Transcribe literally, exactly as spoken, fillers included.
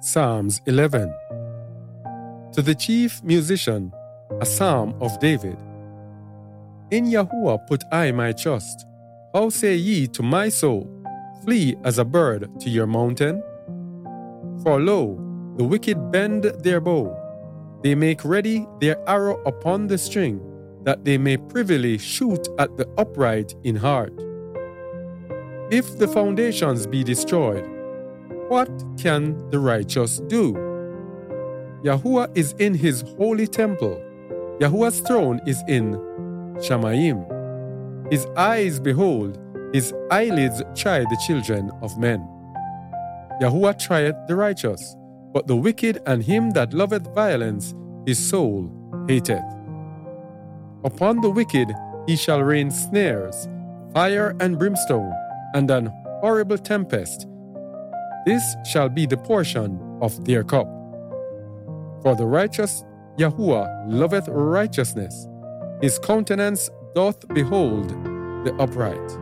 Psalms eleven. To the chief musician, a psalm of David. In Yahuwah put I my trust. How say ye to my soul, flee as a bird to your mountain? For lo, the wicked bend their bow. They make ready their arrow upon the string, that they may privily shoot at the upright in heart. If the foundations be destroyed, what can the righteous do? Yahuwah is in his holy temple. Yahuwah's throne is in Shamayim. His eyes behold, his eyelids try the children of men. Yahuwah trieth the righteous, but the wicked and him that loveth violence his soul hateth. Upon the wicked he shall rain snares, fire and brimstone, and an horrible tempest. This shall be the portion of their cup. For the righteous Yahuwah loveth righteousness. His countenance doth behold the upright.